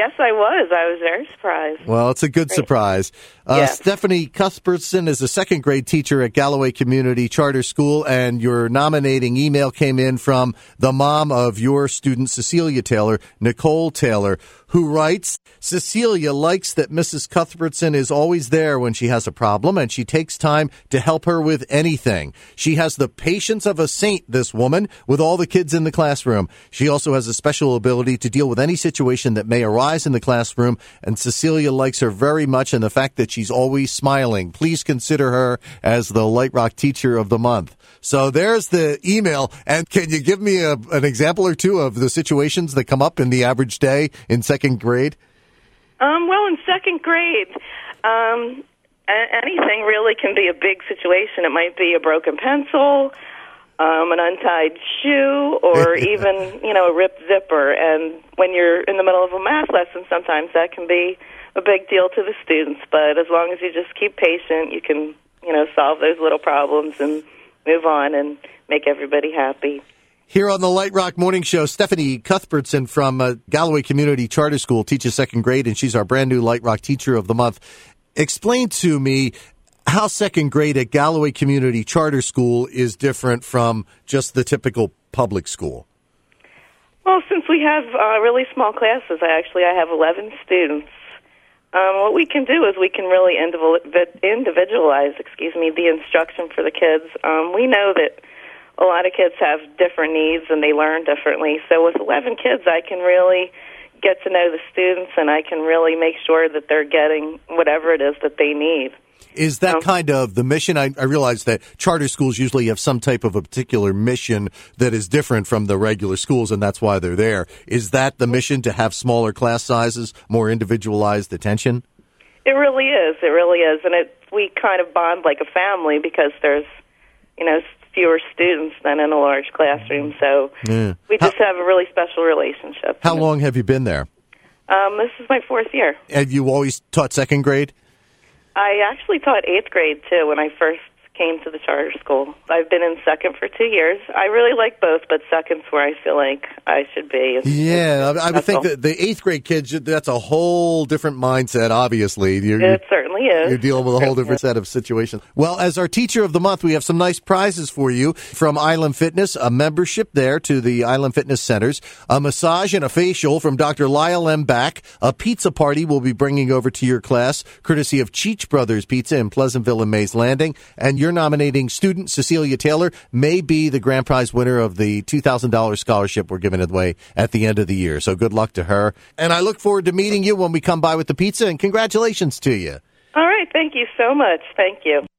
Yes, I was. I was very surprised. Well, it's a good surprise. Yes. Stephanie Cuthbertson is a second grade teacher at Galloway Community Charter School, and your nominating email came in from the mom of your student, Cecilia Taylor, Nicole Taylor, who writes, Cecilia likes that Mrs. Cuthbertson is always there when she has a problem, and she takes time to help her with anything. She has the patience of a saint, this woman, with all the kids in the classroom. She also has a special ability to deal with any situation that may arise in the classroom, and Cecilia likes her very much and the fact that she's always smiling. Please consider her as the Light Rock Teacher of the Month. So there's the email. And can you give me an example or two of the situations that come up in the average day in second grade? Well, in second grade, anything really can be a big situation. It might be a broken pencil, an untied shoe, or even, a ripped zipper. And when you're in the middle of a math lesson, sometimes that can be a big deal to the students. But as long as you just keep patient, you can, solve those little problems and move on and make everybody happy. Here on the Light Rock Morning Show, Stephanie Cuthbertson from Galloway Community Charter School teaches second grade, and she's our brand new Light Rock Teacher of the Month. Explain to me how second grade at Galloway Community Charter School is different from just the typical public school. Well, since we have really small classes, I have 11 students. What we can do is we can really individualize, the instruction for the kids. We know that a lot of kids have different needs and they learn differently. So with 11 kids, I can really get to know the students and I can really make sure that they're getting whatever it is that they need. Is that kind of the mission? I realize that charter schools usually have some type of a particular mission that is different from the regular schools, and that's why they're there. Is that the mission, to have smaller class sizes, more individualized attention? It really is. It really is. And we kind of bond like a family because there's, fewer students than in a large classroom. So we just have a really special relationship. How long have you been there? This is my 4th year. Have you always taught second grade? I actually taught 8th grade, too, when I first came to the charter school. I've been in second for 2 years. I really like both, but second's where I feel like I should be. Yeah, I would think that the 8th grade kids, that's a whole different mindset, obviously. It certainly is. You're dealing with a whole different set of situations. Well, as our Teacher of the Month, we have some nice prizes for you from Island Fitness, a membership there to the Island Fitness Centers, a massage and a facial from Dr. Lyle M. Back, a pizza party we'll be bringing over to your class, courtesy of Cheech Brothers Pizza in Pleasantville and Mays Landing, and your nominating student, Cecilia Taylor, may be the grand prize winner of the $2,000 scholarship we're giving away at the end of the year. So good luck to her. And I look forward to meeting you when we come by with the pizza, and congratulations to you. All right. Thank you so much. Thank you.